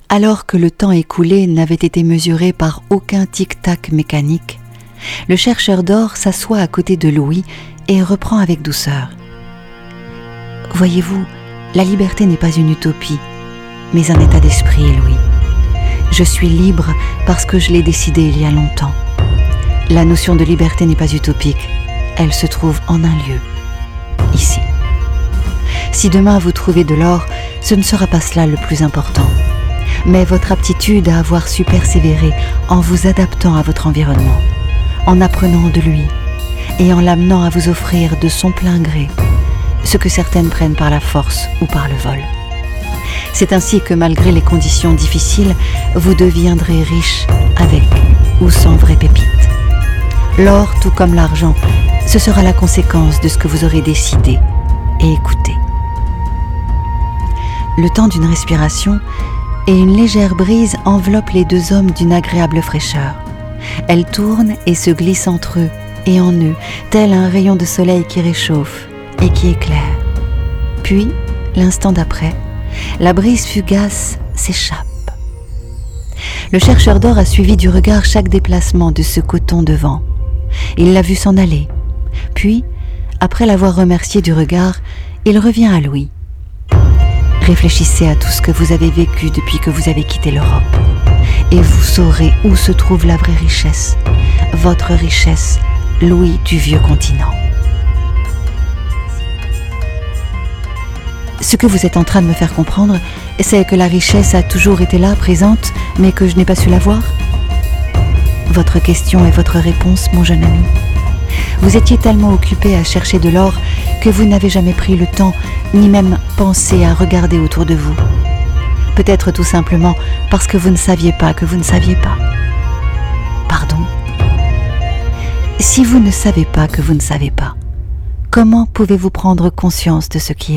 Alors que le temps écoulé n'avait été mesuré par aucun tic-tac mécanique, le chercheur d'or s'assoit à côté de Louis et reprend avec douceur. Voyez-vous, la liberté n'est pas une utopie, mais un état d'esprit, Louis. Je suis libre parce que je l'ai décidé il y a longtemps. La notion de liberté n'est pas utopique, elle se trouve en un lieu, ici. Si demain vous trouvez de l'or, ce ne sera pas cela le plus important, mais votre aptitude à avoir su persévérer en vous adaptant à votre environnement, en apprenant de lui et en l'amenant à vous offrir de son plein gré ce que certaines prennent par la force ou par le vol. C'est ainsi que malgré les conditions difficiles, vous deviendrez riche avec ou sans vraies pépites. L'or, tout comme l'argent, ce sera la conséquence de ce que vous aurez décidé et écouté. Le temps d'une respiration et une légère brise enveloppent les deux hommes d'une agréable fraîcheur. Elle tourne et se glisse entre eux et en eux, tel un rayon de soleil qui réchauffe et qui éclaire. Puis, l'instant d'après, la brise fugace s'échappe. Le chercheur d'or a suivi du regard chaque déplacement de ce coton de vent. Il l'a vu s'en aller. Puis, après l'avoir remercié du regard, il revient à Louis. Réfléchissez à tout ce que vous avez vécu depuis que vous avez quitté l'Europe. Et vous saurez où se trouve la vraie richesse. Votre richesse, Louis du vieux continent. Ce que vous êtes en train de me faire comprendre, c'est que la richesse a toujours été là, présente, mais que je n'ai pas su la voir. Votre question est votre réponse, mon jeune ami. Vous étiez tellement occupé à chercher de l'or que vous n'avez jamais pris le temps, ni même pensé à regarder autour de vous. Peut-être tout simplement parce que vous ne saviez pas que vous ne saviez pas. Pardon? Si vous ne savez pas que vous ne savez pas, comment pouvez-vous prendre conscience de ce qui est ?